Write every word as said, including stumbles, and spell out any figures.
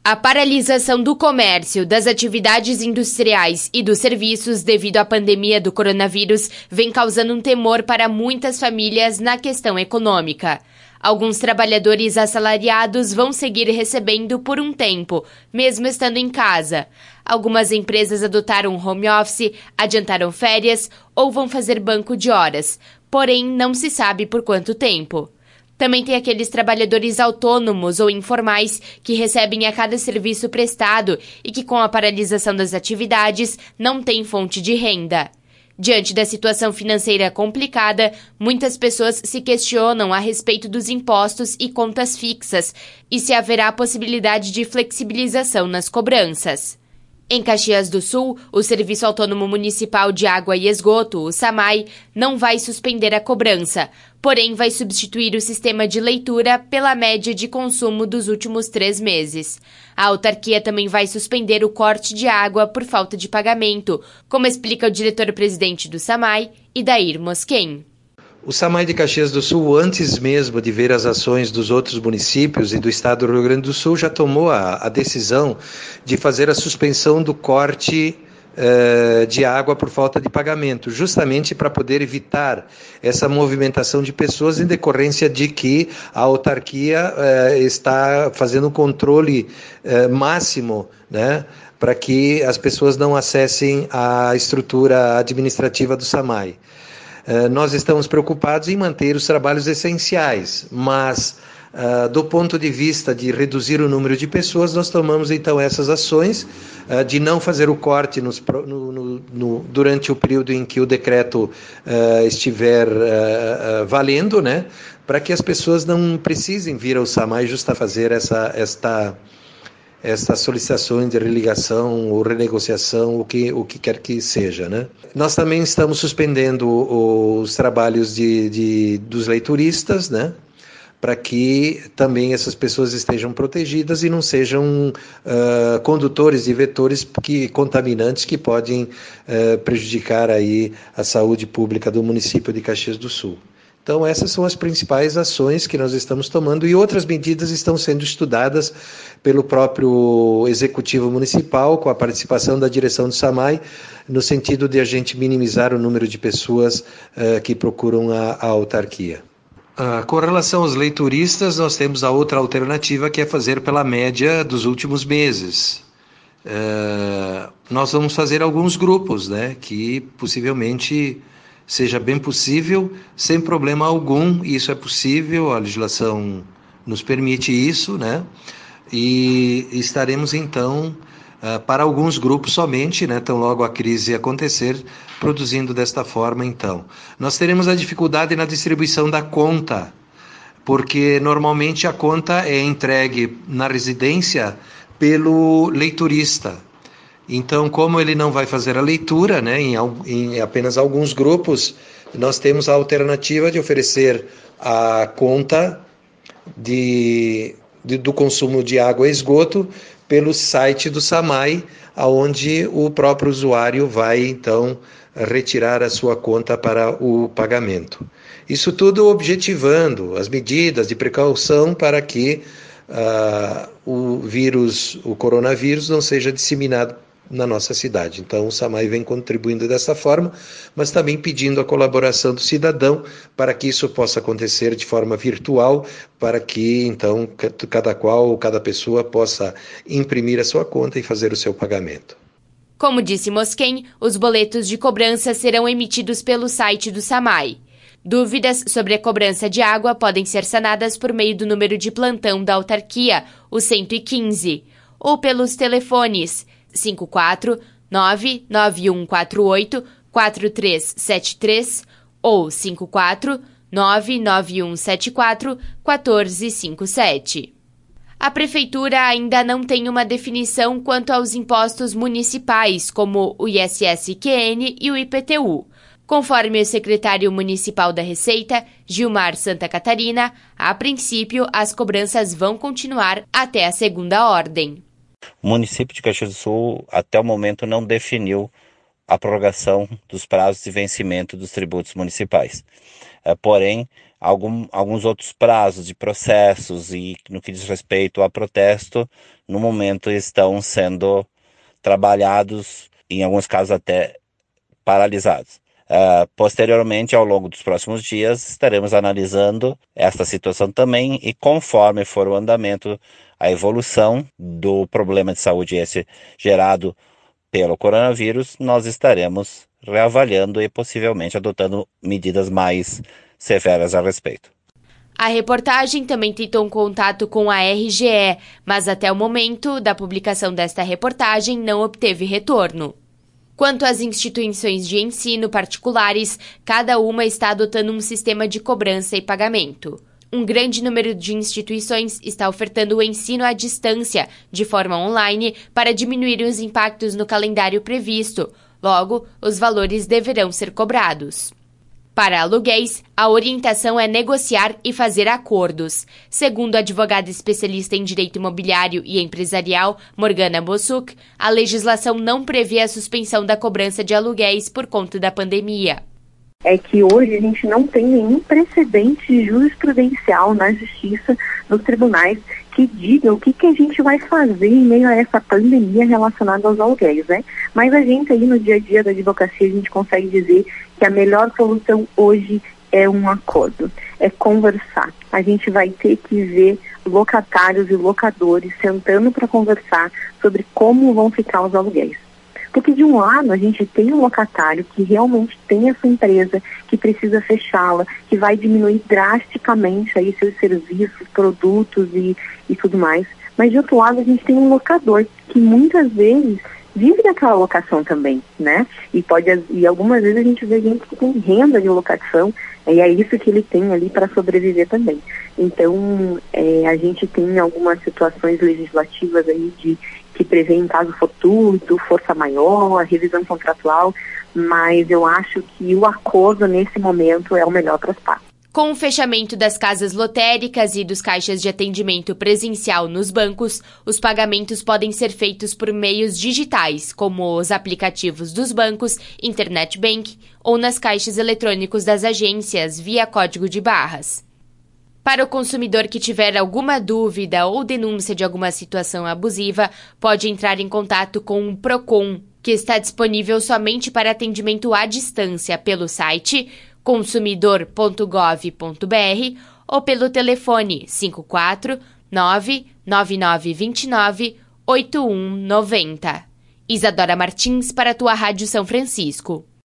A paralisação do comércio, das atividades industriais e dos serviços devido à pandemia do coronavírus vem causando um temor para muitas famílias na questão econômica. Alguns trabalhadores assalariados vão seguir recebendo por um tempo, mesmo estando em casa. Algumas empresas adotaram home office, adiantaram férias ou vão fazer banco de horas, porém não se sabe por quanto tempo. Também tem aqueles trabalhadores autônomos ou informais que recebem a cada serviço prestado e que, com a paralisação das atividades, não têm fonte de renda. Diante da situação financeira complicada, muitas pessoas se questionam a respeito dos impostos e contas fixas e se haverá possibilidade de flexibilização nas cobranças. Em Caxias do Sul, o Serviço Autônomo Municipal de Água e Esgoto, o SAMAI, não vai suspender a cobrança, porém vai substituir o sistema de leitura pela média de consumo dos últimos três meses. A autarquia também vai suspender o corte de água por falta de pagamento, como explica o diretor-presidente do SAMAI, Idair Mosquen. O SAMAI de Caxias do Sul, antes mesmo de ver as ações dos outros municípios e do estado do Rio Grande do Sul, já tomou a, a decisão de fazer a suspensão do corte uh, de água por falta de pagamento, justamente para poder evitar essa movimentação de pessoas em decorrência de que a autarquia uh, está fazendo um controle uh, máximo, né, para que as pessoas não acessem a estrutura administrativa do SAMAI. Uh, nós estamos preocupados em manter os trabalhos essenciais, mas uh, do ponto de vista de reduzir o número de pessoas, nós tomamos então essas ações uh, de não fazer o corte nos, no, no, no, durante o período em que o decreto uh, estiver uh, uh, valendo, né, para que as pessoas não precisem vir ao SAMAI justo a fazer essa, esta... essas solicitações de religação ou renegociação, o que, o que quer que seja, né? Nós também estamos suspendendo os trabalhos de, de, dos leituristas, né? Para que também essas pessoas estejam protegidas e não sejam uh, condutores e vetores que, contaminantes que podem uh, prejudicar aí a saúde pública do município de Caxias do Sul. Então, essas são as principais ações que nós estamos tomando e outras medidas estão sendo estudadas pelo próprio Executivo Municipal, com a participação da direção do SAMAI, no sentido de a gente minimizar o número de pessoas uh, que procuram a, a autarquia. Uh, com relação aos leituristas, nós temos a outra alternativa, que é fazer pela média dos últimos meses. Uh, nós vamos fazer alguns grupos, né, que possivelmente seja bem possível, sem problema algum, isso é possível, a legislação nos permite isso, né? E estaremos então, uh, para alguns grupos somente, né, tão logo a crise acontecer, produzindo desta forma então. Nós teremos a dificuldade na distribuição da conta, porque normalmente a conta é entregue na residência pelo leiturista. Então, como ele não vai fazer a leitura, né, em, em apenas alguns grupos, nós temos a alternativa de oferecer a conta de, de, do consumo de água e esgoto pelo site do SAMAI, onde o próprio usuário vai, então, retirar a sua conta para o pagamento. Isso tudo objetivando as medidas de precaução para que uh, o vírus, o coronavírus, não seja disseminado na nossa cidade. Então o SAMAI vem contribuindo dessa forma, mas também pedindo a colaboração do cidadão para que isso possa acontecer de forma virtual, para que então cada qual, cada pessoa possa imprimir a sua conta e fazer o seu pagamento. Como disse Mosquen, os boletos de cobrança serão emitidos pelo site do SAMAI. Dúvidas sobre a cobrança de água podem ser sanadas por meio do número de plantão da autarquia, o cento e quinze, ou pelos telefones cinco quatro nove nove um quatro oito quatro três sete três ou cinco quatro nove nove um sete quatro quatro cinco sete. A Prefeitura ainda não tem uma definição quanto aos impostos municipais, como o I S S Q N e o I P T U. Conforme o secretário municipal da Receita, Gilmar Santa Catarina, a princípio as cobranças vão continuar até a segunda ordem. O município de Caxias do Sul, até o momento, não definiu a prorrogação dos prazos de vencimento dos tributos municipais. Porém, Algum, alguns outros prazos de processos e no que diz respeito a protesto, no momento estão sendo trabalhados, em alguns casos até paralisados. Uh, posteriormente, ao longo dos próximos dias, estaremos analisando esta situação também e conforme for o andamento, a evolução do problema de saúde esse gerado pelo coronavírus, nós estaremos reavaliando e possivelmente adotando medidas mais severas a respeito. A reportagem também tentou um contato com a R G E, mas até o momento da publicação desta reportagem não obteve retorno. Quanto às instituições de ensino particulares, cada uma está adotando um sistema de cobrança e pagamento. Um grande número de instituições está ofertando o ensino à distância, de forma online, para diminuir os impactos no calendário previsto. Logo, os valores deverão ser cobrados. Para aluguéis, a orientação é negociar e fazer acordos. Segundo a advogada especialista em direito imobiliário e empresarial, Morgana Bossuk, a legislação não prevê a suspensão da cobrança de aluguéis por conta da pandemia. É que hoje a gente não tem nenhum precedente jurisprudencial na justiça, nos tribunais, que diga o que, que a gente vai fazer em meio a essa pandemia relacionada aos aluguéis, né? Mas a gente aí no dia a dia da advocacia, a gente consegue dizer que a melhor solução hoje é um acordo, é conversar. A gente vai ter que ver locatários e locadores sentando para conversar sobre como vão ficar os aluguéis. Porque de um lado a gente tem um locatário que realmente tem essa empresa, que precisa fechá-la, que vai diminuir drasticamente aí seus serviços, produtos e, e tudo mais. Mas de outro lado a gente tem um locador que muitas vezes vive daquela locação também, né? E, pode, e algumas vezes a gente vê gente que tem renda de locação, e é isso que ele tem ali para sobreviver também. Então, é, a gente tem algumas situações legislativas aí de que prevêem caso fortuito, força maior, revisão contratual, mas eu acho que o acordo nesse momento é o melhor para as partes. Com o fechamento das casas lotéricas e dos caixas de atendimento presencial nos bancos, os pagamentos podem ser feitos por meios digitais, como os aplicativos dos bancos, Internet Bank ou nas caixas eletrônicos das agências, via código de barras. Para o consumidor que tiver alguma dúvida ou denúncia de alguma situação abusiva, pode entrar em contato com o Procon, que está disponível somente para atendimento à distância pelo site consumidor ponto gov ponto br ou pelo telefone cinco quatro nove nove nove dois nove oito um nove zero. Isadora Martins para a tua Rádio São Francisco.